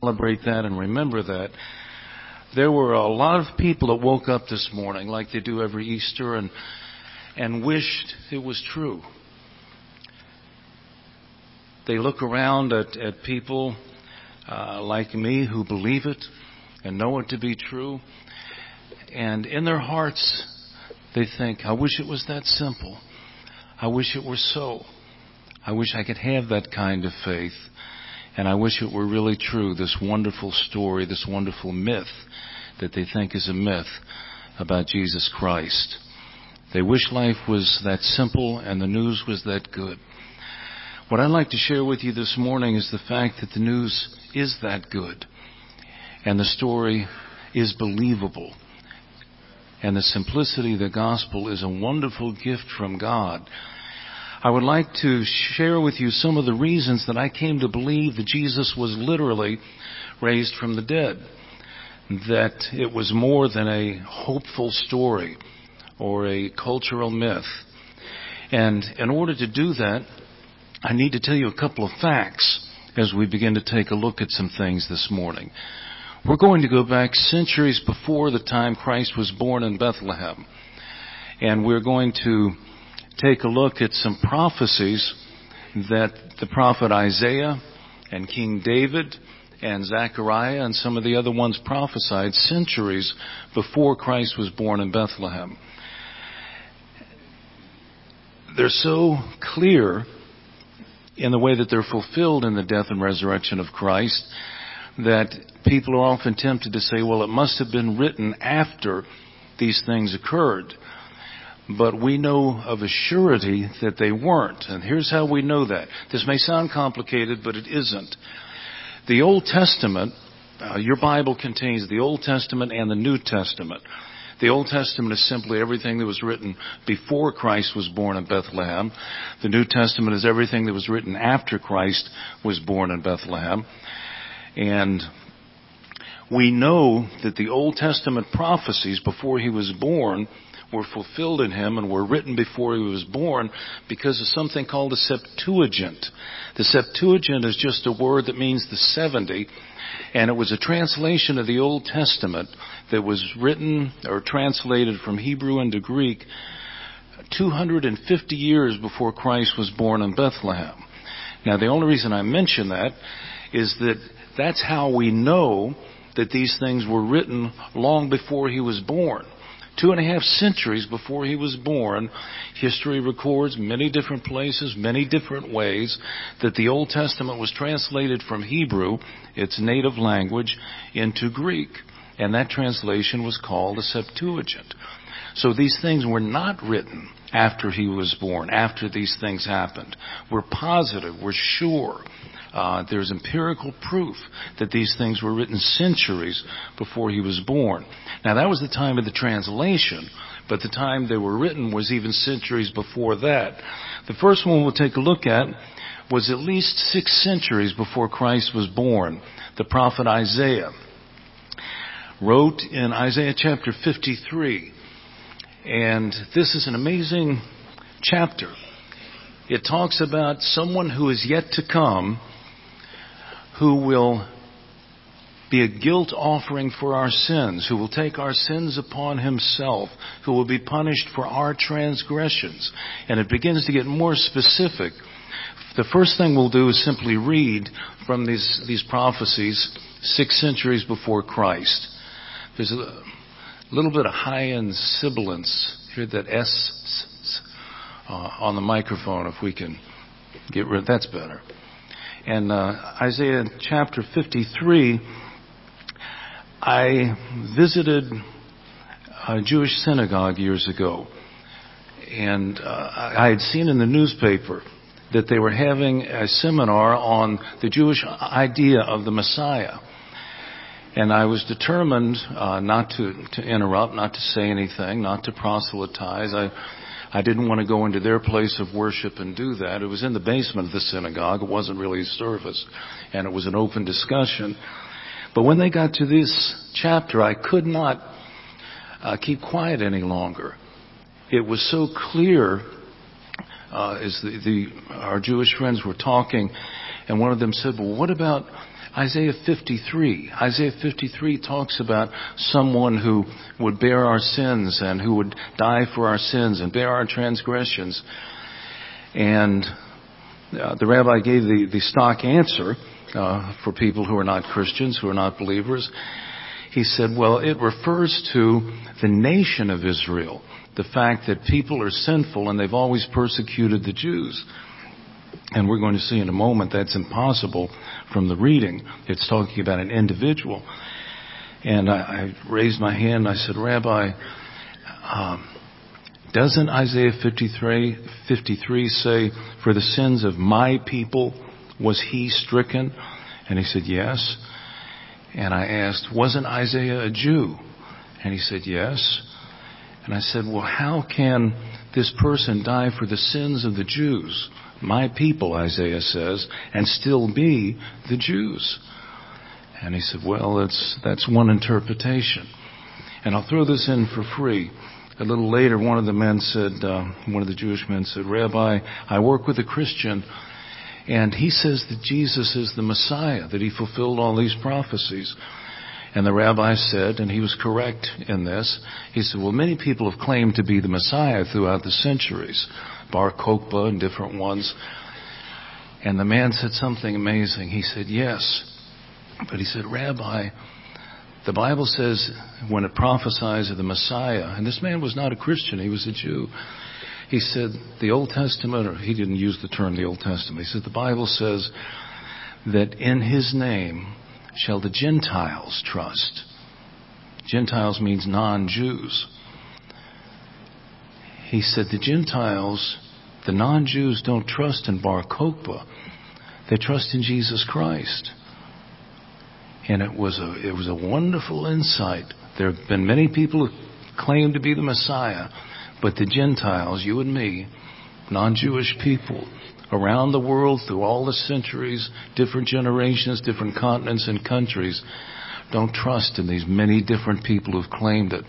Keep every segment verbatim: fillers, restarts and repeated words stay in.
celebrate that and remember that. There were a lot of people that woke up this morning like they do every Easter and and wished it was true. They look around at, at people uh, like me who believe it and know it to be true. And in their hearts, they think, I wish it was that simple. I wish it were so. I wish I could have that kind of faith. And I wish it were really true, this wonderful story, this wonderful myth that they think is a myth about Jesus Christ. They wish life was that simple and the news was that good. What I'd like to share with you this morning is the fact that the news is that good. And the story is believable. And the simplicity of the gospel is a wonderful gift from God. I would like to share with you some of the reasons that I came to believe that Jesus was literally raised from the dead. That it was more than a hopeful story or a cultural myth. And in order to do that, I need to tell you a couple of facts as we begin to take a look at some things this morning. We're going to go back centuries before the time Christ was born in Bethlehem. And we're going to take a look at some prophecies that the prophet Isaiah and King David and Zechariah and some of the other ones prophesied centuries before Christ was born in Bethlehem. They're so clear in the way that they're fulfilled in the death and resurrection of Christ that people are often tempted to say, well, it must have been written after these things occurred. But we know of a surety that they weren't. And here's how we know that. This may sound complicated, but it isn't. The Old Testament, uh, your Bible contains the Old Testament and the New Testament. The Old Testament is simply everything that was written before Christ was born in Bethlehem. The New Testament is everything that was written after Christ was born in Bethlehem. And we know that the Old Testament prophecies before he was born were fulfilled in him and were written before he was born because of something called the Septuagint. The Septuagint is just a word that means the seventy, and it was a translation of the Old Testament that was written or translated from Hebrew into Greek two hundred fifty years before Christ was born in Bethlehem. Now, the only reason I mention that is that that's how we know that these things were written long before he was born. Two and a half centuries before he was born, history records many different places, many different ways that the Old Testament was translated from Hebrew, its native language, into Greek. And that translation was called the Septuagint. So these things were not written after he was born, after these things happened. We're positive, we're sure. Uh, there's empirical proof that these things were written centuries before he was born. Now, that was the time of the translation, but the time they were written was even centuries before that. The first one we'll take a look at was at least six centuries before Christ was born. The prophet Isaiah wrote in Isaiah chapter fifty-three, and this is an amazing chapter. It talks about someone who is yet to come, who will be a guilt offering for our sins, who will take our sins upon himself, who will be punished for our transgressions. And it begins to get more specific. The first thing we'll do is simply read from these, these prophecies six centuries before Christ. There's a little bit of high-end sibilance. Hear that S uh, on the microphone, if we can get rid of that's better. And uh, Isaiah chapter fifty-three, I visited a Jewish synagogue years ago, and uh, I had seen in the newspaper that they were having a seminar on the Jewish idea of the Messiah. And I was determined uh, not to, to interrupt, not to say anything, not to proselytize. I I didn't want to go into their place of worship and do that. It was in the basement of the synagogue. It wasn't really a service, and it was an open discussion. But when they got to this chapter, I could not uh, keep quiet any longer. It was so clear uh, as the, the our Jewish friends were talking, and one of them said, well, what about Isaiah fifty-three. Isaiah fifty-three talks about someone who would bear our sins and who would die for our sins and bear our transgressions. And uh, the rabbi gave the, the stock answer uh, for people who are not Christians, who are not believers. He said, well, it refers to the nation of Israel, the fact that people are sinful and they've always persecuted the Jews. And we're going to see in a moment that's impossible from the reading. It's talking about an individual. And I, I raised my hand and I said, Rabbi, um, doesn't Isaiah fifty-three, fifty-three say, for the sins of my people was he stricken? And he said, yes. And I asked, wasn't Isaiah a Jew? And he said, yes. And I said, well, how can this person die for the sins of the Jews, my people, Isaiah says, and still be the Jews? And he said, well, that's, that's one interpretation. And I'll throw this in for free. A little later, one of the men said, uh, one of the Jewish men said, Rabbi, I work with a Christian, and he says that Jesus is the Messiah, that he fulfilled all these prophecies. And the rabbi said, and he was correct in this, he said, well, many people have claimed to be the Messiah throughout the centuries, Bar Kokhba and different ones. And the man said something amazing. He said, yes. But he said, Rabbi, the Bible says when it prophesies of the Messiah, and this man was not a Christian, he was a Jew. He said, the Old Testament, or he didn't use the term the Old Testament, he said the Bible says that in his name shall the Gentiles trust. Gentiles means non-Jews. He said the Gentiles, the non-Jews don't trust in Bar Kokhba. They trust in Jesus Christ. And it was a, it was a wonderful insight. There have been many people who claim to be the Messiah, but the Gentiles, you and me, non-Jewish people, around the world through all the centuries, different generations, different continents and countries, don't trust in these many different people who've claimed it.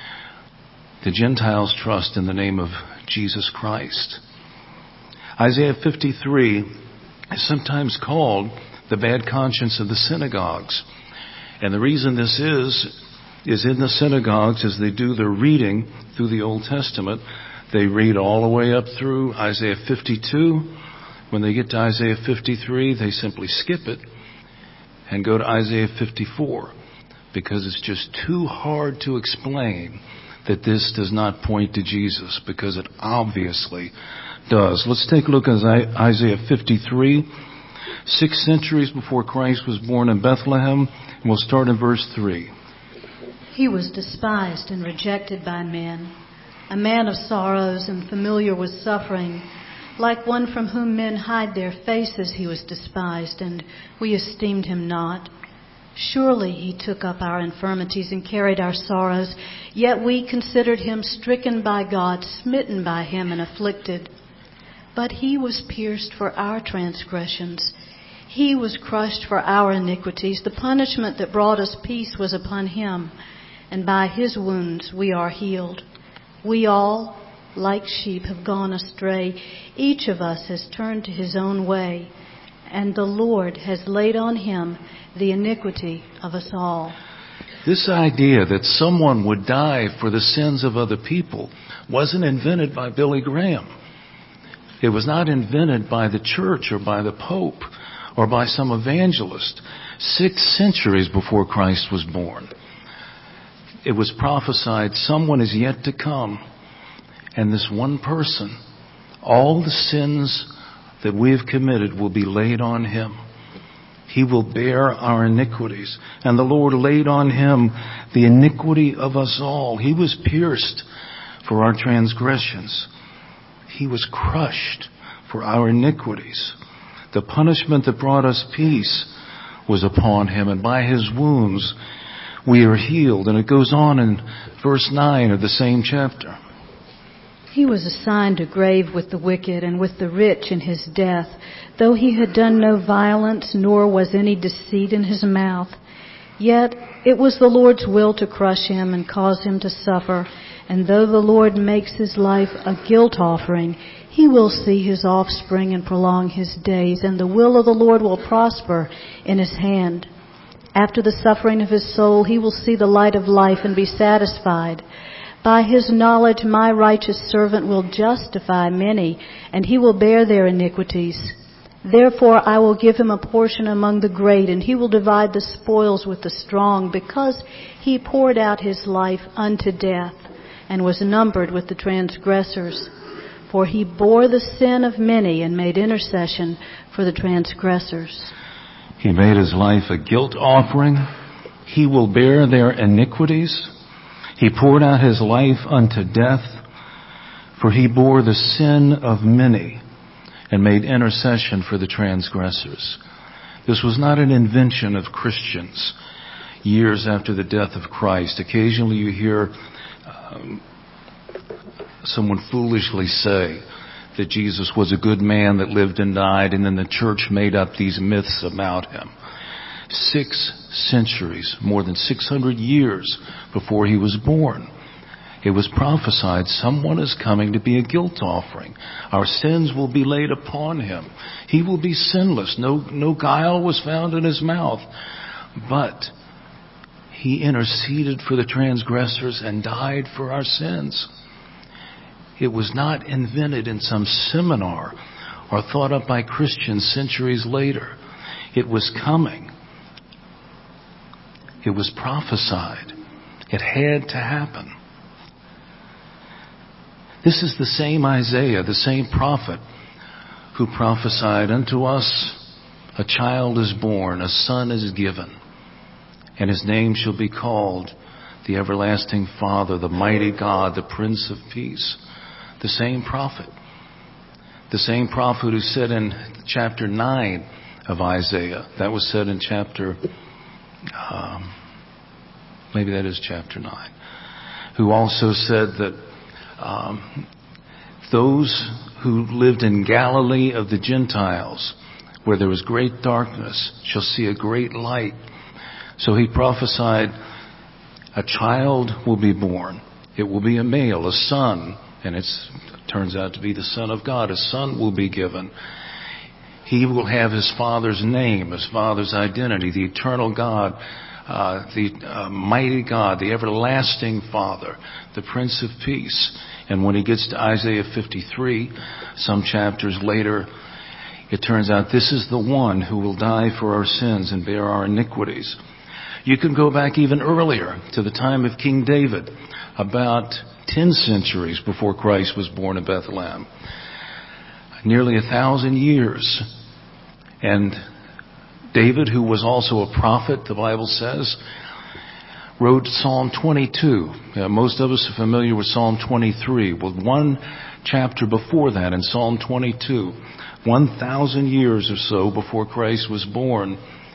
The Gentiles trust in the name of Jesus Christ. Isaiah fifty-three is sometimes called the bad conscience of the synagogues. And the reason this is, is in the synagogues as they do their reading through the Old Testament, they read all the way up through Isaiah fifty-two. When they get to Isaiah fifty-three, they simply skip it and go to Isaiah fifty-four, because it's just too hard to explain that this does not point to Jesus, because it obviously does. Let's take a look at Isaiah fifty-three, six centuries before Christ was born in Bethlehem, and we'll start in verse three. He was despised and rejected by men, a man of sorrows and familiar with suffering. Like one from whom men hide their faces, he was despised, and we esteemed him not. Surely he took up our infirmities and carried our sorrows, yet we considered him stricken by God, smitten by him and afflicted. But he was pierced for our transgressions. He was crushed for our iniquities. The punishment that brought us peace was upon him, and by his wounds we are healed. We all, like sheep, have gone astray. Each of us has turned to his own way, and the Lord has laid on him the iniquity of us all. This idea that someone would die for the sins of other people wasn't invented by Billy Graham. It was not invented by the church or by the Pope or by some evangelist. Six centuries before Christ was born, it was prophesied someone is yet to come. And this one person, all the sins that we have committed will be laid on him. He will bear our iniquities. And the Lord laid on him the iniquity of us all. He was pierced for our transgressions. He was crushed for our iniquities. The punishment that brought us peace was upon him, and by his wounds we are healed. And it goes on in verse nine of the same chapter. He was assigned a grave with the wicked and with the rich in his death, though he had done no violence, nor was any deceit in his mouth. Yet it was the Lord's will to crush him and cause him to suffer. And though the Lord makes his life a guilt offering, He will see his offspring and prolong his days, and the will of the Lord will prosper in his hand. After the suffering of his soul, he will see the light of life and be satisfied. By his knowledge, my righteous servant will justify many, and he will bear their iniquities. Therefore, I will give him a portion among the great, and he will divide the spoils with the strong, because he poured out his life unto death, and was numbered with the transgressors. For he bore the sin of many and made intercession for the transgressors. He made his life a guilt offering. He will bear their iniquities. He poured out his life unto death, for he bore the sin of many and made intercession for the transgressors. This was not an invention of Christians years after the death of Christ. Occasionally you hear um, someone foolishly say that Jesus was a good man that lived and died, and then the church made up these myths about him. Six centuries, more than six hundred years before he was born, it was prophesied someone is coming to be a guilt offering. Our sins will be laid upon him. He will be sinless. No, no guile was found in his mouth. But he interceded for the transgressors and died for our sins. It was not invented in some seminar or thought up by Christians centuries later. It was coming. It was prophesied. It had to happen. This is the same Isaiah, the same prophet, who prophesied, unto us a child is born, a son is given, and his name shall be called the Everlasting Father, the Mighty God, the Prince of Peace. The same prophet. The same prophet who said in chapter nine of Isaiah, that was said in chapter, um, maybe that is chapter nine, who also said that Um, those who lived in Galilee of the Gentiles, where there was great darkness, shall see a great light. So he prophesied, a child will be born. It will be a male, a son, and it's, it turns out to be the Son of God. A son will be given. He will have his father's name, his father's identity, the eternal God, uh, the uh, mighty God, the everlasting Father, the Prince of Peace. And when he gets to Isaiah fifty-three, some chapters later, it turns out this is the one who will die for our sins and bear our iniquities. You can go back even earlier to the time of King David, about ten centuries before Christ was born in Bethlehem. Nearly a thousand years. And David, who was also a prophet, the Bible says, wrote Psalm twenty-two. Uh, most of us are familiar with Psalm twenty-three. Well, one chapter before that, in Psalm twenty-two, one thousand years or so before Christ was born,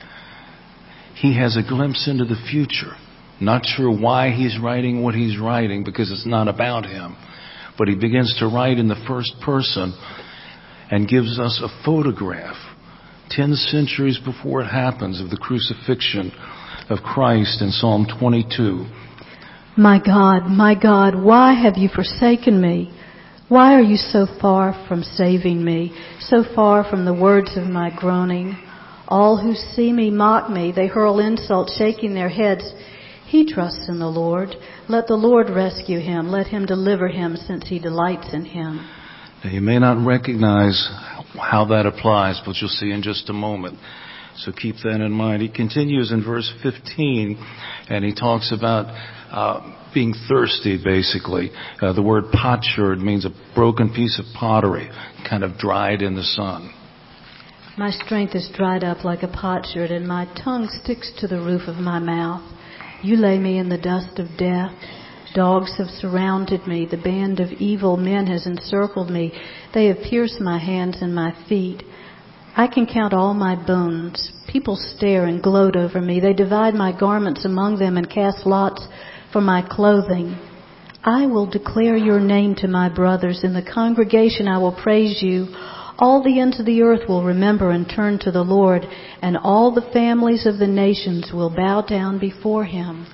he has a glimpse into the future. Not sure why he's writing what he's writing, because it's not about him. But he begins to write in the first person and gives us a photograph, ten centuries before it happens, of the crucifixion of Christ in Psalm twenty-two. My God, my God, why have you forsaken me? Why are you so far from saving me, so far from the words of my groaning? All who see me mock me. They hurl insults, shaking their heads. He trusts in the Lord. Let the Lord rescue him. Let him deliver him, since he delights in him. Now, you may not recognize how that applies, but you'll see in just a moment. So keep that in mind. He continues in verse fifteen, and he talks about uh, being thirsty, basically. Uh, the word potsherd means a broken piece of pottery, kind of dried in the sun. My strength is dried up like a potsherd, and my tongue sticks to the roof of my mouth. You lay me in the dust of death. Dogs have surrounded me. The band of evil men has encircled me. They have pierced my hands and my feet. I can count all my bones. People stare and gloat over me. They divide my garments among them and cast lots for my clothing. I will declare your name to my brothers. In the congregation I will praise you. All the ends of the earth will remember and turn to the Lord, and all the families of the nations will bow down before him.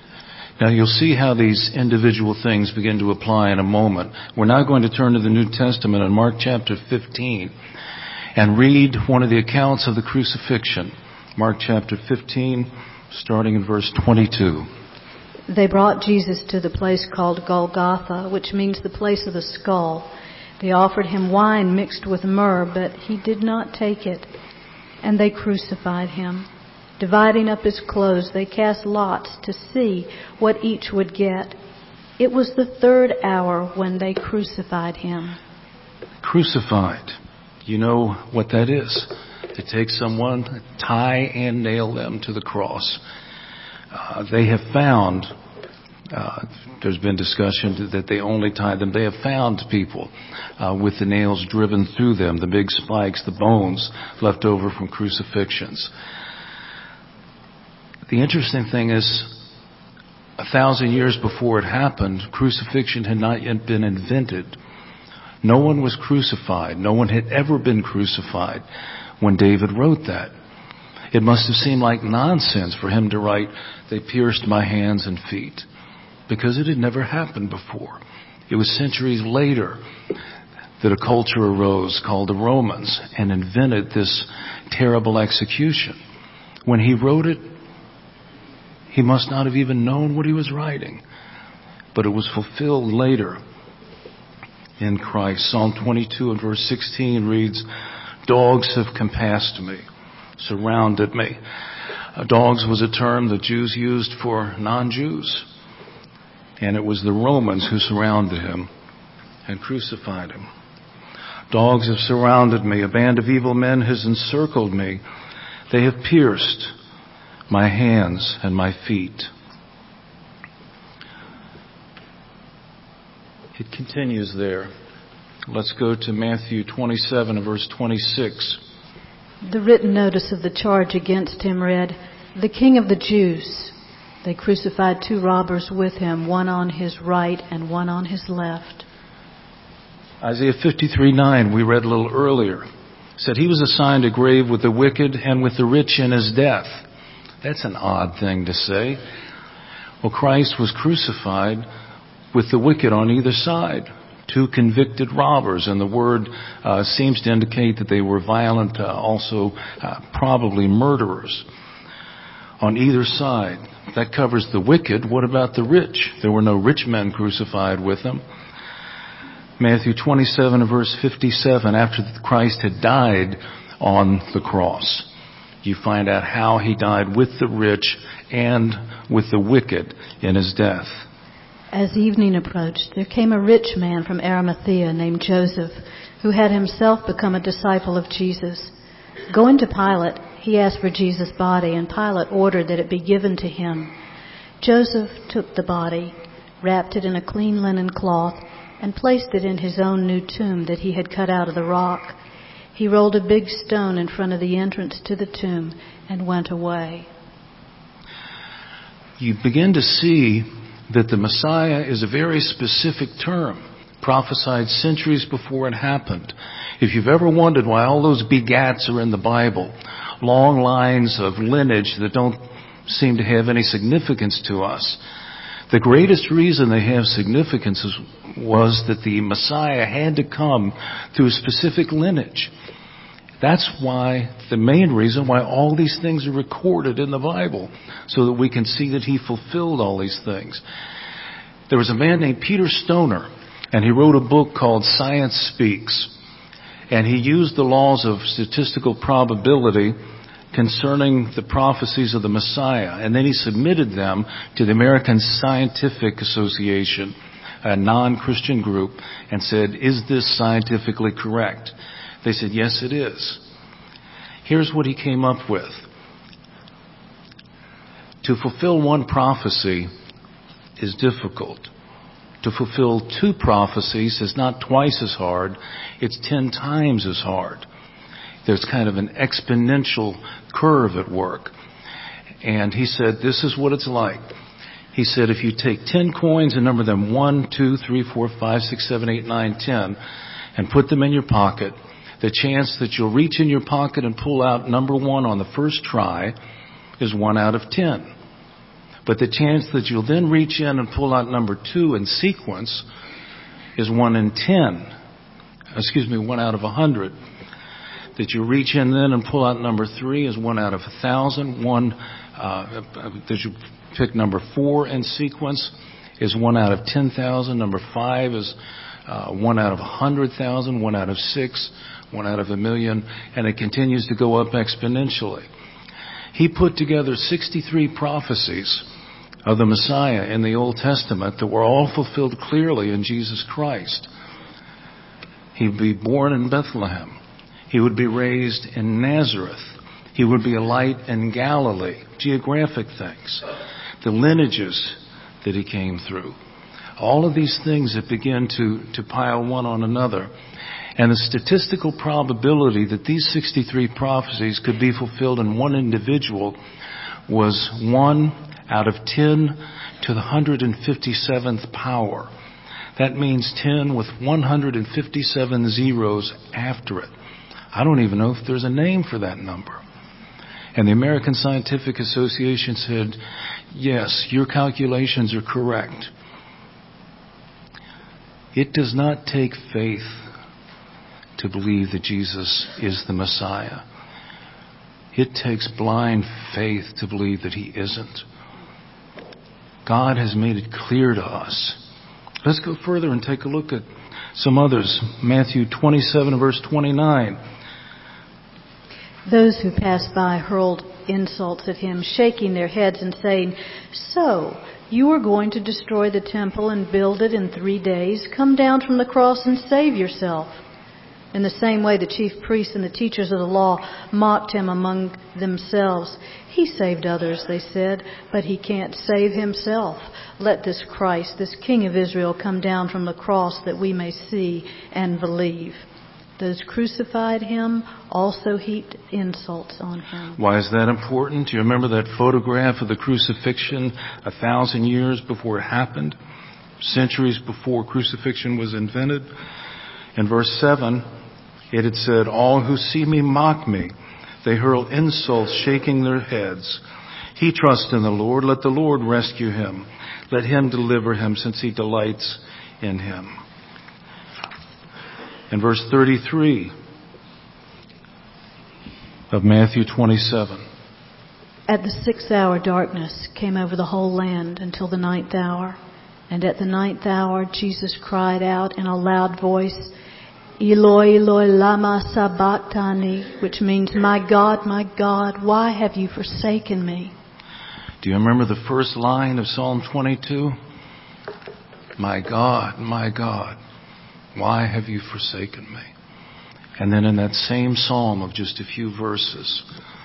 Now you'll see how these individual things begin to apply in a moment. We're now going to turn to the New Testament in Mark chapter fifteen and read one of the accounts of the crucifixion. Mark chapter fifteen, starting in verse twenty-two. They brought Jesus to the place called Golgotha, which means the place of the skull. They offered him wine mixed with myrrh, but he did not take it. And they crucified him. Dividing up his clothes, they cast lots to see what each would get. It was the third hour when they crucified him. Crucified. You know what that is. To take someone, tie and nail them to the cross. Uh, they have found, uh, there's been discussion that they only tied them. They have found people uh, with the nails driven through them, the big spikes, the bones left over from crucifixions. The interesting thing is, a thousand years before it happened, crucifixion had not yet been invented. No one was crucified. No one had ever been crucified when David wrote that. It must have seemed like nonsense for him to write, "They pierced my hands and feet," because it had never happened before. It was centuries later that a culture arose called the Romans and invented this terrible execution. When he wrote it, he must not have even known what he was writing. But it was fulfilled later in Christ. Psalm twenty-two and verse sixteen reads, "Dogs have compassed me, surrounded me." Uh, dogs was a term that Jews used for non-Jews. And it was the Romans who surrounded him and crucified him. "Dogs have surrounded me. A band of evil men has encircled me. They have pierced my hands and my feet." It continues there. Let's go to Matthew twenty-seven, verse twenty-six. The written notice of the charge against him read, "The King of the Jews." They crucified two robbers with him, one on his right and one on his left. Isaiah fifty-three nine, we read a little earlier, said he was assigned a grave with the wicked and with the rich in his death. That's an odd thing to say. Well, Christ was crucified with the wicked on either side. Two convicted robbers, and the word uh, seems to indicate that they were violent, uh, also uh, probably murderers. On either side. That covers the wicked. What about the rich? There were no rich men crucified with them. Matthew twenty-seven, verse fifty-seven, after Christ had died on the cross, you find out how he died with the rich and with the wicked in his death. As evening approached, there came a rich man from Arimathea named Joseph, who had himself become a disciple of Jesus. Going to Pilate, he asked for Jesus' body, and Pilate ordered that it be given to him. Joseph took the body, wrapped it in a clean linen cloth, and placed it in his own new tomb that he had cut out of the rock. He rolled a big stone in front of the entrance to the tomb and went away. You begin to see that the Messiah is a very specific term, prophesied centuries before it happened. If you've ever wondered why all those begats are in the Bible, long lines of lineage that don't seem to have any significance to us, the greatest reason they have significance is, was that the Messiah had to come through a specific lineage. That's why, the main reason why all these things are recorded in the Bible, so that we can see that he fulfilled all these things. There was a man named Peter Stoner, and he wrote a book called Science Speaks. And he used the laws of statistical probability concerning the prophecies of the Messiah. And then he submitted them to the American Scientific Association, a non-Christian group, and said, "Is this scientifically correct?" They said, "Yes, it is." Here's what he came up with. To fulfill one prophecy is difficult. To fulfill two prophecies is not twice as hard, it's ten times as hard. There's kind of an exponential curve at work. And he said, this is what it's like. He said, if you take ten coins and number them one, two, three, four, five, six, seven, eight, nine, ten, and put them in your pocket, the chance that you'll reach in your pocket and pull out number one on the first try is one out of ten. But the chance that you'll then reach in and pull out number two in sequence is one in ten. Excuse me, one out of a hundred. That you reach in then and pull out number three is one out of a thousand. One uh, that you pick number four in sequence is one out of ten thousand. Number five is uh, one out of a hundred thousand. One out of six. One out of a million. And it continues to go up exponentially. He put together sixty-three prophecies of the Messiah in the Old Testament that were all fulfilled clearly in Jesus Christ. He would be born in Bethlehem. He would be raised in Nazareth. He would be a light in Galilee. Geographic things. The lineages that he came through. All of these things that begin to, to pile one on another. And the statistical probability that these sixty-three prophecies could be fulfilled in one individual was one out of ten to the one hundred fifty-seventh power. That means ten with one hundred fifty-seven zeros after it. I don't even know if there's a name for that number. And the American Scientific Association said, yes, your calculations are correct. It does not take faith to believe that Jesus is the Messiah. It takes blind faith to believe that he isn't. God has made it clear to us. Let's go further and take a look at some others. Matthew twenty-seven, verse twenty-nine. Those who passed by hurled insults at him, shaking their heads and saying, "So, you are going to destroy the temple and build it in three days? Come down from the cross and save yourself." In the same way, the chief priests and the teachers of the law mocked him among themselves. "He saved others," they said, "but he can't save himself. Let this Christ, this King of Israel, come down from the cross that we may see and believe." Those crucified him also heaped insults on him. Why is that important? Do you remember that photograph of the crucifixion a thousand years before it happened? Centuries before crucifixion was invented? In verse seven, it had said, "All who see me mock me. They hurl insults, shaking their heads. He trusts in the Lord. Let the Lord rescue him. Let him deliver him, since he delights in him." In verse thirty-three of Matthew twenty-seven. At the sixth hour darkness came over the whole land until the ninth hour. And at the ninth hour Jesus cried out in a loud voice, "Eloi, Eloi, lama sabachthani," which means, "My God, my God, why have you forsaken me?" Do you remember the first line of Psalm twenty-two? "My God, my God, why have you forsaken me?" And then in that same psalm of just a few verses,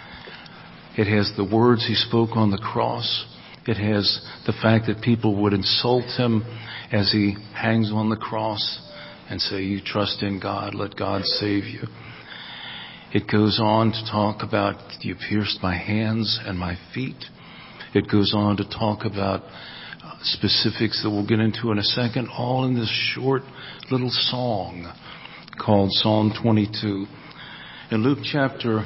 it has the words he spoke on the cross. It has the fact that people would insult him as he hangs on the cross and say, "You trust in God, let God save you." It goes on to talk about, "You pierced my hands and my feet." It goes on to talk about specifics that we'll get into in a second, all in this short little song called Psalm twenty-two. In Luke chapter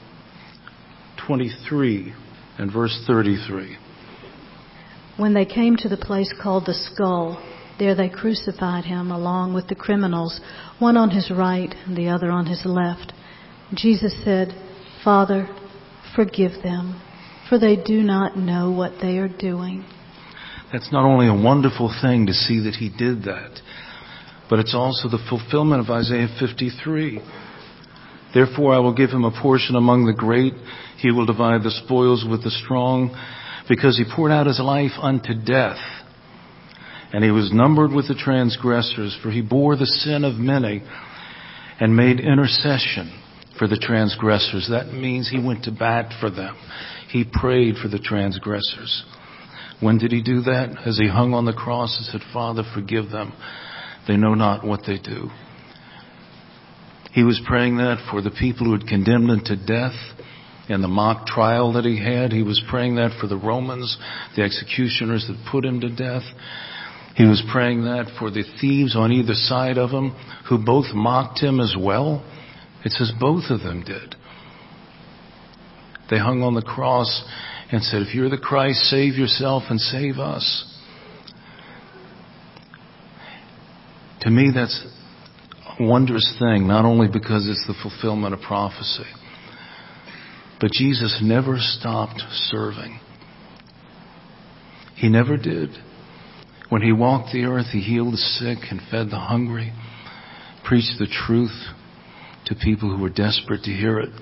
twenty-three and verse thirty-three. When they came to the place called the Skull, there they crucified him along with the criminals, one on his right and the other on his left. Jesus said, "Father, forgive them, for they do not know what they are doing." That's not only a wonderful thing to see that he did that, but it's also the fulfillment of Isaiah fifty-three. "Therefore I will give him a portion among the great. He will divide the spoils with the strong, because he poured out his life unto death. And he was numbered with the transgressors, for he bore the sin of many and made intercession for the transgressors." That means he went to bat for them. He prayed for the transgressors. When did he do that? As he hung on the cross and said, "Father, forgive them. They know not what they do." He was praying that for the people who had condemned him to death in the mock trial that he had. He was praying that for the Romans, the executioners that put him to death. He was praying that for the thieves on either side of him, who both mocked him as well. It says both of them did. They hung on the cross and said, if you're the Christ, save yourself and save us. To me, that's a wondrous thing, not only because it's the fulfillment of prophecy, but Jesus never stopped serving. He never did. When he walked the earth, he healed the sick and fed the hungry, preached the truth to people who were desperate to hear it.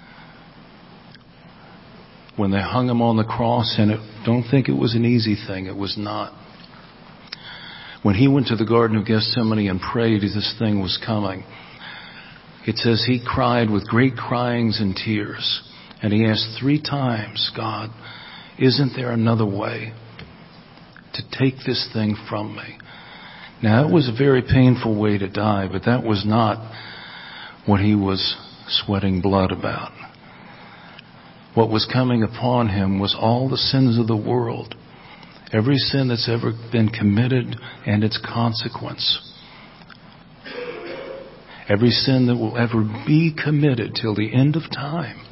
When they hung him on the cross, and it, don't think it was an easy thing, it was not. When he went to the Garden of Gethsemane and prayed as this thing was coming, it says he cried with great cryings and tears. And he asked three times, God, isn't there another way to take this thing from me? Now, it was a very painful way to die, but that was not what he was sweating blood about. What was coming upon him was all the sins of the world. Every sin that's ever been committed and its consequence. Every sin that will ever be committed till the end of time.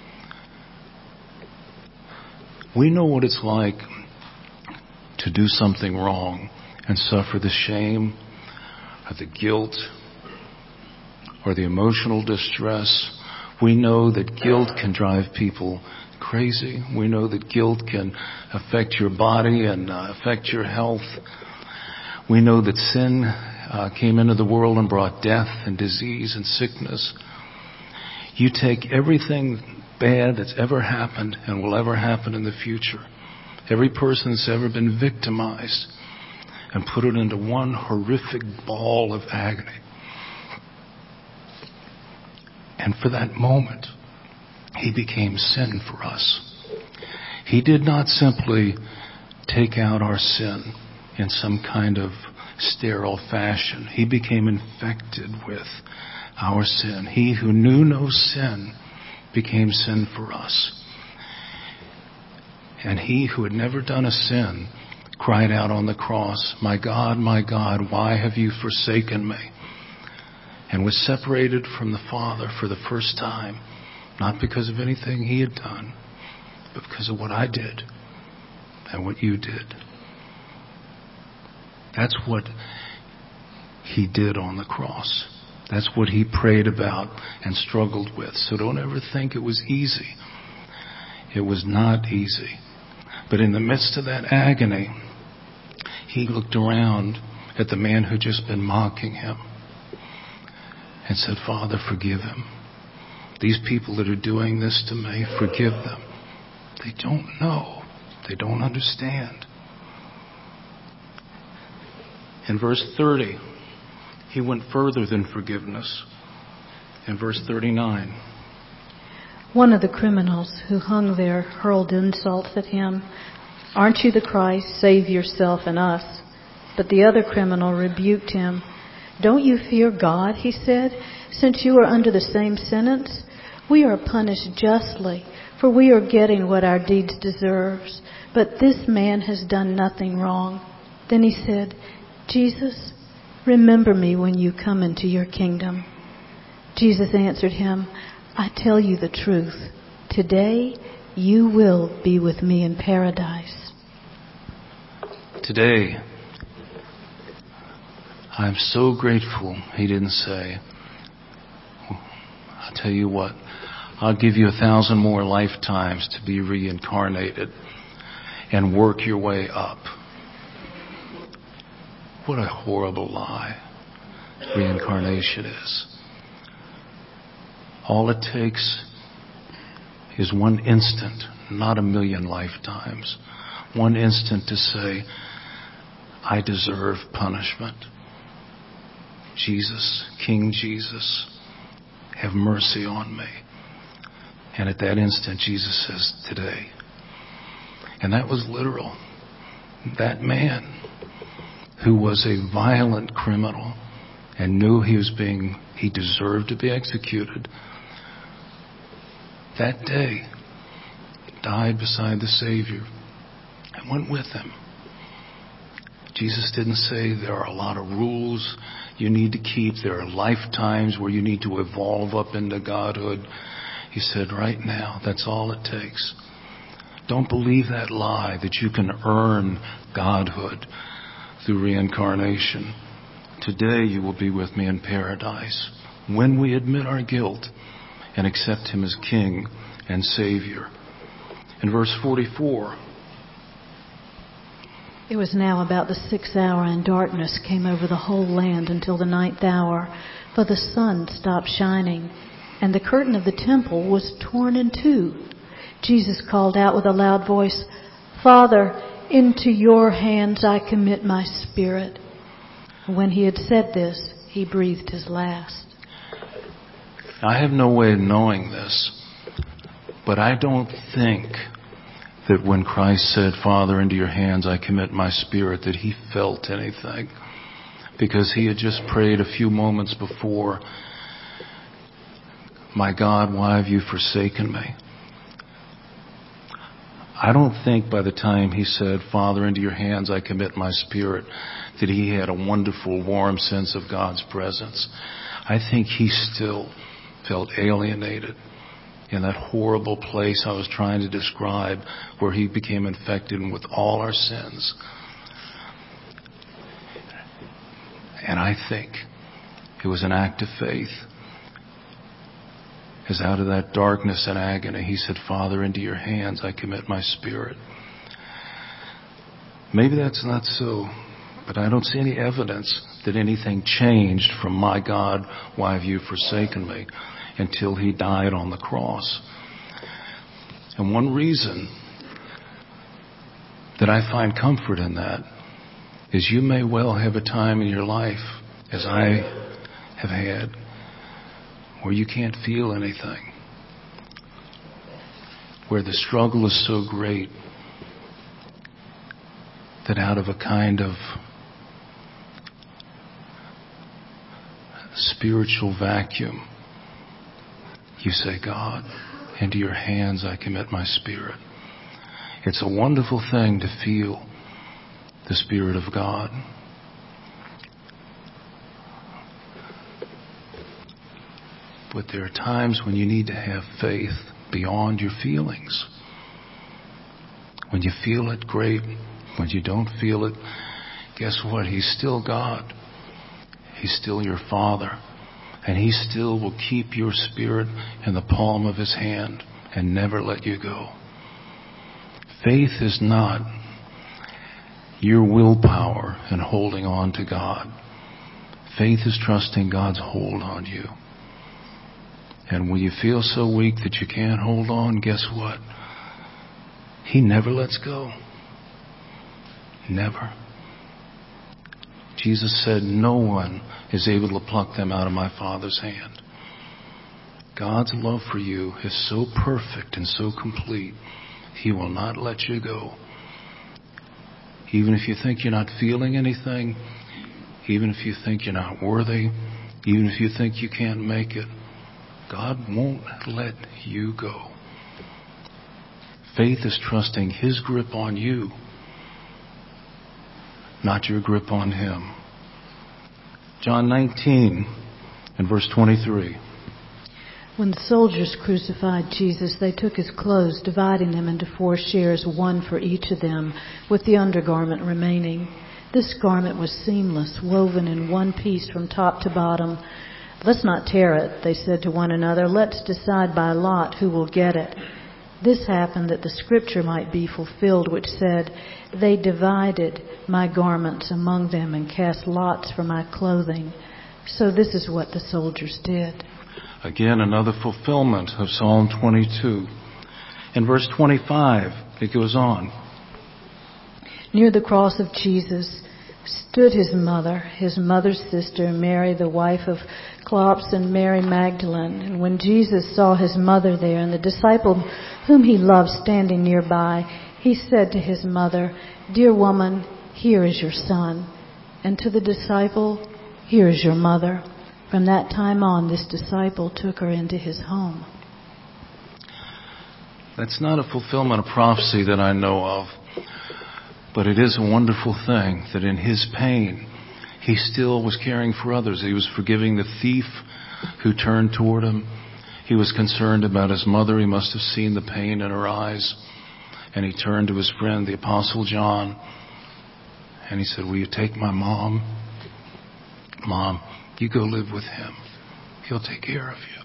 We know what it's like to do something wrong and suffer the shame or the guilt or the emotional distress. We know that guilt can drive people crazy. We know that guilt can affect your body and uh, affect your health. We know that sin uh, came into the world and brought death and disease and sickness. You take everything bad that's ever happened and will ever happen in the future, every person that's ever been victimized, and put it into one horrific ball of agony. And for that moment, he became sin for us. He did not simply take out our sin in some kind of sterile fashion. He became infected with our sin. He who knew no sin became sin for us. And he who had never done a sin cried out on the cross, my God, my God, why have you forsaken me? And was separated from the Father for the first time, not because of anything he had done, but because of what I did and what you did. That's what he did on the cross. That's what he prayed about and struggled with. So don't ever think it was easy. It was not easy. But in the midst of that agony, he looked around at the man who'd just been mocking him and said, Father, forgive him. These people that are doing this to me, forgive them. They don't know. They don't understand. In verse thirty, he went further than forgiveness. In verse thirty-nine, one of the criminals who hung there hurled insults at him. Aren't you the Christ? Save yourself and us. But the other criminal rebuked him. Don't you fear God, he said, since you are under the same sentence? We are punished justly, for we are getting what our deeds deserves. But this man has done nothing wrong. Then he said, Jesus, remember me when you come into your kingdom. Jesus answered him, I tell you the truth. Today you will be with me in paradise. Today, I'm so grateful he didn't say, I'll tell you what, I'll give you a thousand more lifetimes to be reincarnated and work your way up. What a horrible lie reincarnation is. All it takes is one instant, not a million lifetimes. One instant to say, I deserve punishment. Jesus, King Jesus, have mercy on me. And at that instant, Jesus says, today. And that was literal. That man who was a violent criminal and knew he was being, he deserved to be executed, that day died beside the Savior and went with him. Jesus didn't say there are a lot of rules you need to keep. There are lifetimes where you need to evolve up into godhood. He said right now, that's all it takes. Don't believe that lie that you can earn godhood through reincarnation. Today you will be with me in paradise when we admit our guilt and accept Him as King and Savior. In verse forty-four, it was now about the sixth hour, and darkness came over the whole land until the ninth hour, for the sun stopped shining, and the curtain of the temple was torn in two. Jesus called out with a loud voice, "Father, into your hands I commit my spirit." When he had said this, he breathed his last. I have no way of knowing this, but I don't think that when Christ said, "Father, into your hands I commit my spirit," that he felt anything, because he had just prayed a few moments before, "My God, why have you forsaken me?" I don't think by the time he said, "Father, into your hands I commit my spirit," that he had a wonderful, warm sense of God's presence. I think he still felt alienated in that horrible place I was trying to describe, where he became infected with all our sins. And I think it was an act of faith. As out of that darkness and agony, he said, "Father, into your hands I commit my spirit." Maybe that's not so, but I don't see any evidence that anything changed from "My God, why have you forsaken me?" until he died on the cross. And one reason that I find comfort in that is you may well have a time in your life, as I have had, where you can't feel anything, where the struggle is so great that out of a kind of spiritual vacuum, you say, "God, into your hands I commit my spirit." It's a wonderful thing to feel the Spirit of God. But there are times when you need to have faith beyond your feelings. When you feel it, great. When you don't feel it, guess what? He's still God. He's still your Father. And He still will keep your spirit in the palm of His hand and never let you go. Faith is not your willpower and holding on to God. Faith is trusting God's hold on you. And when you feel so weak that you can't hold on, guess what? He never lets go. Never. Jesus said, "No one is able to pluck them out of my Father's hand." God's love for you is so perfect and so complete, He will not let you go. Even if you think you're not feeling anything, even if you think you're not worthy, even if you think you can't make it, God won't let you go. Faith is trusting His grip on you, not your grip on Him. John nineteen and verse twenty-three. When the soldiers crucified Jesus, they took His clothes, dividing them into four shares, one for each of them, with the undergarment remaining. This garment was seamless, woven in one piece from top to bottom. "Let's not tear it," they said to one another. "Let's decide by lot who will get it." This happened that the scripture might be fulfilled, which said, "They divided my garments among them and cast lots for my clothing." So this is what the soldiers did. Again, another fulfillment of Psalm twenty-two. In verse twenty-five, it goes on. Near the cross of Jesus stood His mother, His mother's sister, Mary, the wife of Clopas, and Mary Magdalene. And when Jesus saw His mother there and the disciple whom He loved standing nearby, He said to His mother, "Dear woman, here is your son." And to the disciple, "Here is your mother." From that time on, this disciple took her into his home. That's not a fulfillment of prophecy that I know of, but it is a wonderful thing that in His pain, He still was caring for others. He was forgiving the thief who turned toward Him. He was concerned about His mother. He must have seen the pain in her eyes. And he turned to his friend, the Apostle John, and he said, will you take my mom? Mom, you go live with him. He'll take care of you.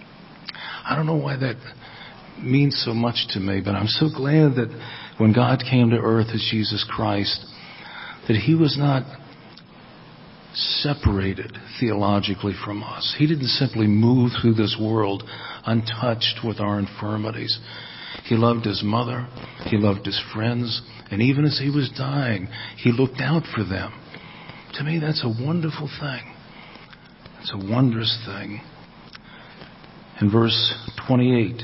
I don't know why that means so much to me, but I'm so glad that when God came to earth as Jesus Christ, that he was not separated theologically from us. He didn't simply move through this world untouched with our infirmities. He loved his mother. He loved his friends. And even as he was dying, he looked out for them. To me, that's a wonderful thing. It's a wondrous thing. In verse twenty-eight.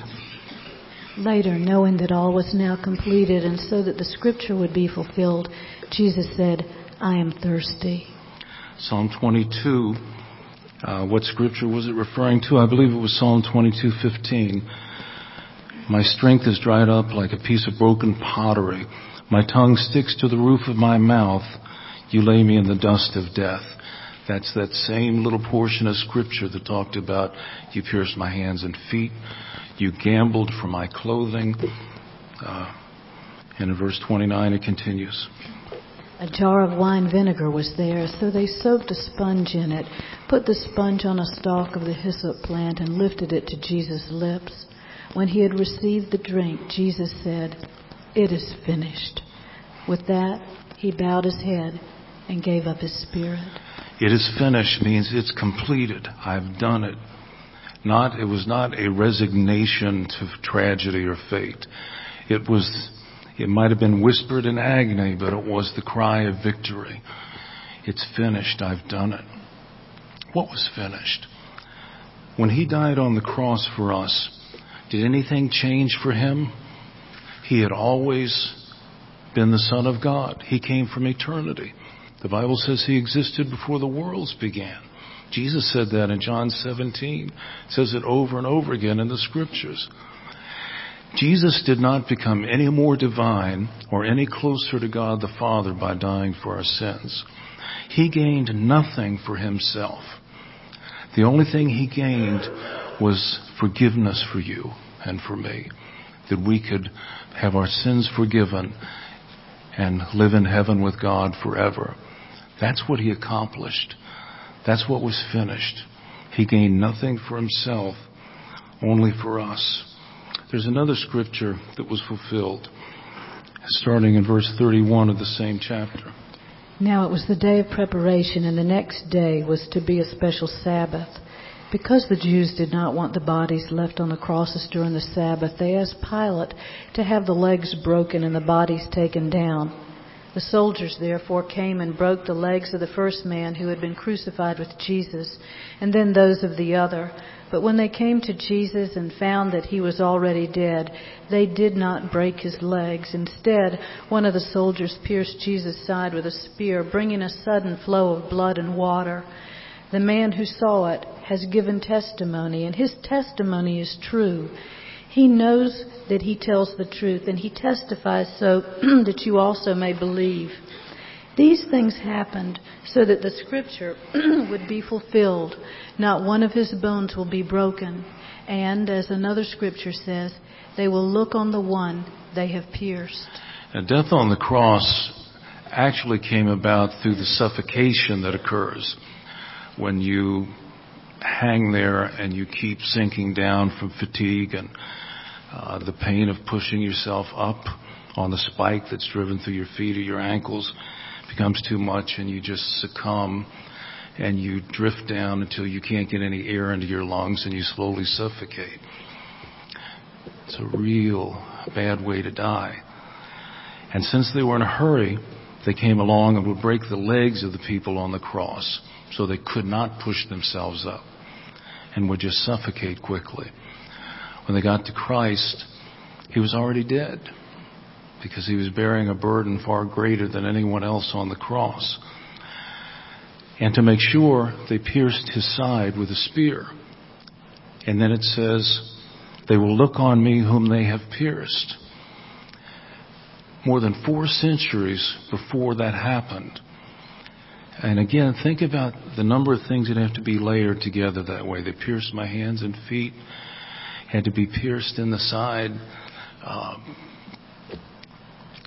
Later, knowing that all was now completed, and so that the scripture would be fulfilled, Jesus said, I am thirsty. Psalm twenty-two. Uh, what scripture was it referring to? I believe it was Psalm twenty-two fifteen. My strength is dried up like a piece of broken pottery. My tongue sticks to the roof of my mouth. You lay me in the dust of death. That's that same little portion of scripture that talked about you pierced my hands and feet. You gambled for my clothing. Uh, and in verse twenty-nine it continues. A jar of wine vinegar was there, so they soaked a sponge in it, put the sponge on a stalk of the hyssop plant, and lifted it to Jesus' lips. When he had received the drink, Jesus said, it is finished. With that, he bowed his head and gave up his spirit. It is finished means it's completed. I've done it. Not, it was not a resignation to tragedy or fate. It was, it might have been whispered in agony, but it was the cry of victory. It's finished. I've done it. What was finished? When he died on the cross for us, did anything change for him? He had always been the Son of God. He came from eternity. The Bible says he existed before the worlds began. Jesus said that in John seventeen. It says it over and over again in the scriptures. Jesus did not become any more divine or any closer to God the Father by dying for our sins. He gained nothing for himself. The only thing he gained was forgiveness for you and for me, that we could have our sins forgiven and live in heaven with God forever. That's what he accomplished. That's what was finished. He gained nothing for himself, only for us. There's another scripture that was fulfilled, starting in verse thirty-one of the same chapter. Now it was the day of preparation, and the next day was to be a special Sabbath. Because the Jews did not want the bodies left on the crosses during the Sabbath, they asked Pilate to have the legs broken and the bodies taken down. The soldiers therefore came and broke the legs of the first man who had been crucified with Jesus, and then those of the other. But when they came to Jesus and found that he was already dead, they did not break his legs. Instead, one of the soldiers pierced Jesus' side with a spear, bringing a sudden flow of blood and water. The man who saw it has given testimony, and his testimony is true. He knows that he tells the truth, and he testifies so that you also may believe. These things happened so that the scripture would be fulfilled. Not one of his bones will be broken. And, as another scripture says, they will look on the one they have pierced. Now, death on the cross actually came about through the suffocation that occurs when you hang there and you keep sinking down from fatigue and uh, the pain of pushing yourself up on the spike that's driven through your feet or your ankles becomes too much, and you just succumb and you drift down until you can't get any air into your lungs and you slowly suffocate. It's a real bad way to die. And since they were in a hurry, they came along and would break the legs of the people on the cross so they could not push themselves up and would just suffocate quickly. When they got to Christ, he was already dead because he was bearing a burden far greater than anyone else on the cross. And to make sure, they pierced his side with a spear. And then it says, they will look on me whom they have pierced. More than four centuries before that happened. And again, think about the number of things that have to be layered together that way. They pierced my hands and feet, had to be pierced in the side. Uh,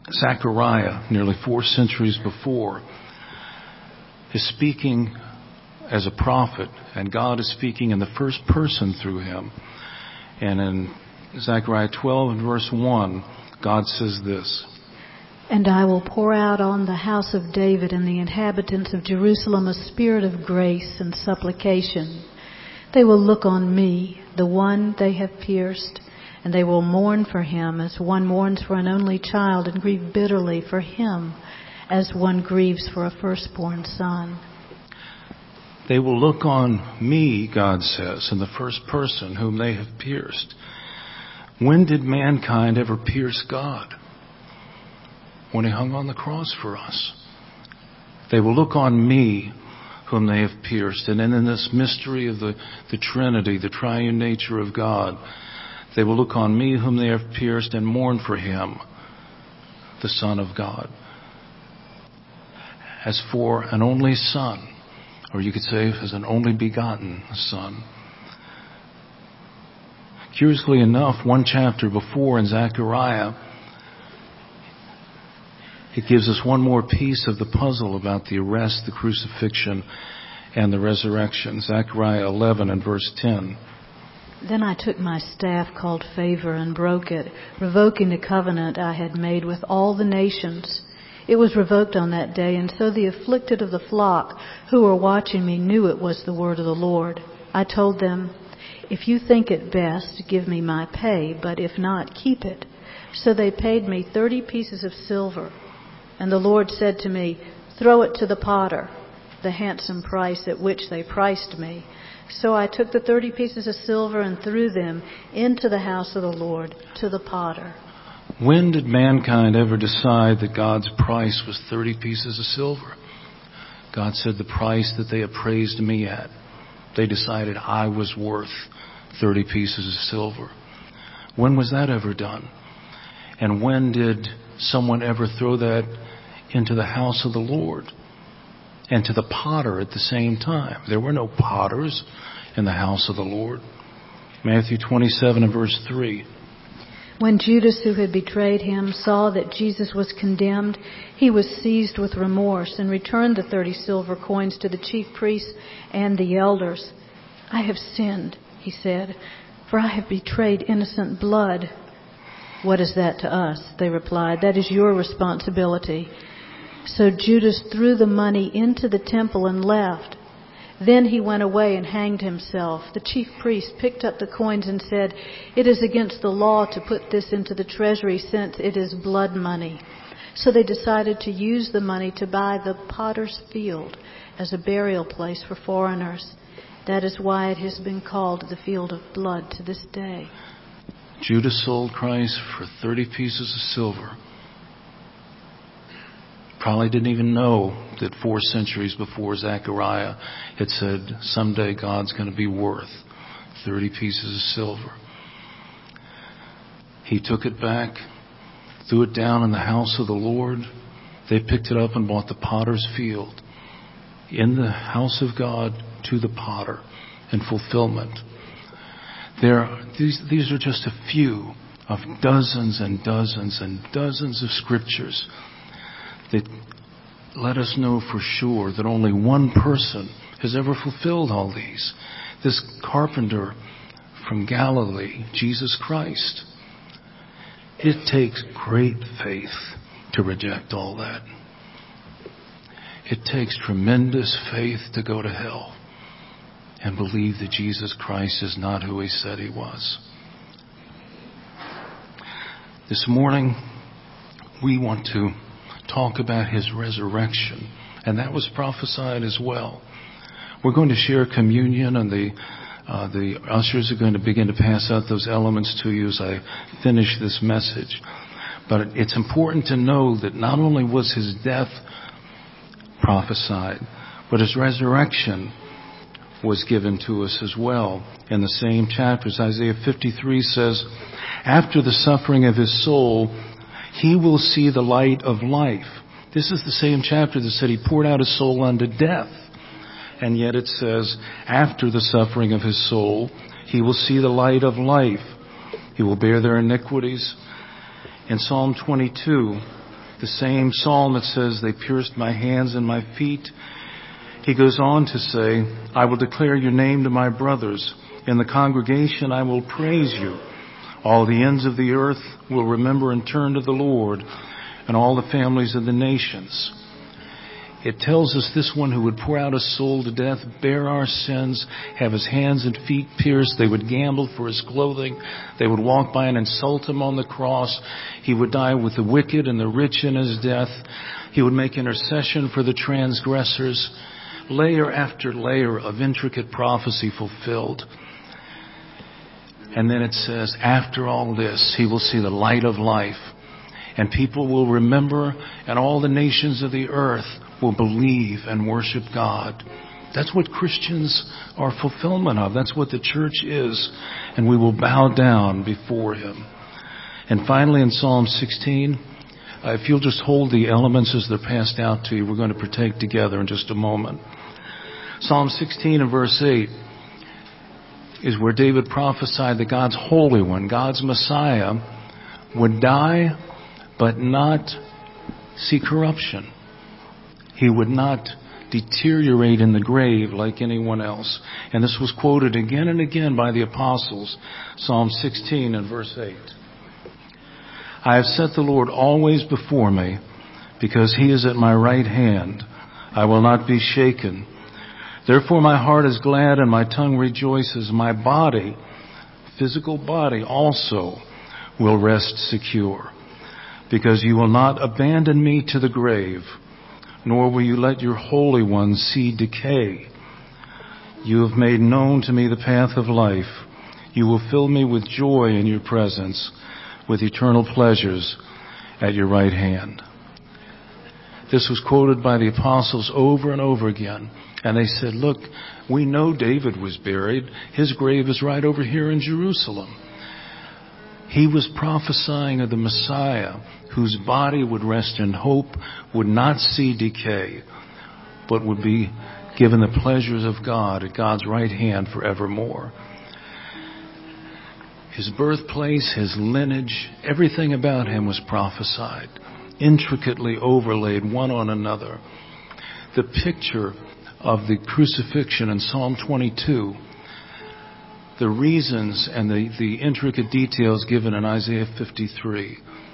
Zechariah, nearly four centuries before, is speaking as a prophet, and God is speaking in the first person through him. And in Zechariah twelve and verse one, God says this, "And I will pour out on the house of David and the inhabitants of Jerusalem a spirit of grace and supplication. They will look on me, the one they have pierced, and they will mourn for him as one mourns for an only child, and grieve bitterly for him as one grieves for a firstborn son." They will look on me, God says, in the first person whom they have pierced. When did mankind ever pierce God? When he hung on the cross for us. They will look on me whom they have pierced. And then in this mystery of the, the Trinity, the triune nature of God, they will look on me whom they have pierced and mourn for him, the Son of God. As for an only son, or you could say as an only begotten son. Curiously enough, one chapter before in Zechariah, it gives us one more piece of the puzzle about the arrest, the crucifixion, and the resurrection. Zechariah eleven and verse ten. "Then I took my staff called Favor and broke it, revoking the covenant I had made with all the nations. It was revoked on that day, and so the afflicted of the flock who were watching me knew it was the word of the Lord. I told them, 'If you think it best, give me my pay, but if not, keep it.' So they paid me thirty pieces of silver. And the Lord said to me, 'Throw it to the potter,' the handsome price at which they priced me. So I took the thirty pieces of silver and threw them into the house of the Lord to the potter." When did mankind ever decide that God's price was thirty pieces of silver? God said the price that they appraised me at. They decided I was worth thirty pieces of silver. When was that ever done? And when did someone ever throw that into the house of the Lord and to the potter at the same time? There were no potters in the house of the Lord. Matthew twenty-seven and verse three. "When Judas, who had betrayed him, saw that Jesus was condemned, he was seized with remorse and returned the thirty silver coins to the chief priests and the elders. 'I have sinned,' he said, 'for I have betrayed innocent blood.' 'What is that to us?' they replied. 'That is your responsibility.' So Judas threw the money into the temple and left. Then he went away and hanged himself. The chief priest picked up the coins and said, 'It is against the law to put this into the treasury since it is blood money.' So they decided to use the money to buy the potter's field as a burial place for foreigners. That is why it has been called the field of blood to this day." Judas sold Christ for thirty pieces of silver. Probably didn't even know that four centuries before Zechariah had said someday God's going to be worth thirty pieces of silver. He took it back, threw it down in the house of the Lord. They picked it up and bought the potter's field in the house of God to the potter in fulfillment. There, these, these are just a few of dozens and dozens and dozens of scriptures that let us know for sure that only one person has ever fulfilled all these. This carpenter from Galilee, Jesus Christ. It takes great faith to reject all that. It takes tremendous faith to go to hell and believe that Jesus Christ is not who he said he was. This morning, we want to talk about his resurrection, and that was prophesied as well. We're going to share communion, and the uh, the ushers are going to begin to pass out those elements to you as I finish this message. But it's important to know that not only was his death prophesied, but his resurrection was given to us as well in the same chapters. Isaiah fifty-three says, "After the suffering of his soul, he will see the light of life." This is the same chapter that said he poured out his soul unto death. And yet it says, after the suffering of his soul, he will see the light of life. He will bear their iniquities. In Psalm twenty-two, The same psalm that says, they pierced my hands and my feet. He goes on to say, I will declare your name to my brothers. In the congregation I will praise you. All the ends of the earth will remember and turn to the Lord, and all the families of the nations. It tells us this one who would pour out his soul to death, bear our sins, have his hands and feet pierced. They would gamble for his clothing. They would walk by and insult him on the cross. He would die with the wicked and the rich in his death. He would make intercession for the transgressors. Layer after layer of intricate prophecy fulfilled. And then it says, after all this, he will see the light of life. And people will remember, and all the nations of the earth will believe and worship God. That's what Christians are fulfillment of. That's what the church is. And we will bow down before him. And finally in Psalm sixteen, uh, if you'll just hold the elements as they're passed out to you, we're going to partake together in just a moment. Psalm sixteen and verse eight is where David prophesied that God's Holy One, God's Messiah, would die but not see corruption. He would not deteriorate in the grave like anyone else. And this was quoted again and again by the apostles. Psalm sixteen and verse eight. I have set the Lord always before me, because he is at my right hand. I will not be shaken. Therefore my heart is glad and my tongue rejoices. My body, physical body also, will rest secure. Because you will not abandon me to the grave, nor will you let your Holy One see decay. You have made known to me the path of life. You will fill me with joy in your presence, with eternal pleasures at your right hand. This was quoted by the apostles over and over again. And they said, look, we know David was buried. His grave is right over here in Jerusalem. He was prophesying of the Messiah, whose body would rest in hope, would not see decay, but would be given the pleasures of God at God's right hand forevermore. His birthplace, his lineage, everything about him was prophesied, intricately overlaid one on another. The picture of the crucifixion in Psalm twenty-two, the reasons and the, the intricate details given in Isaiah fifty-three,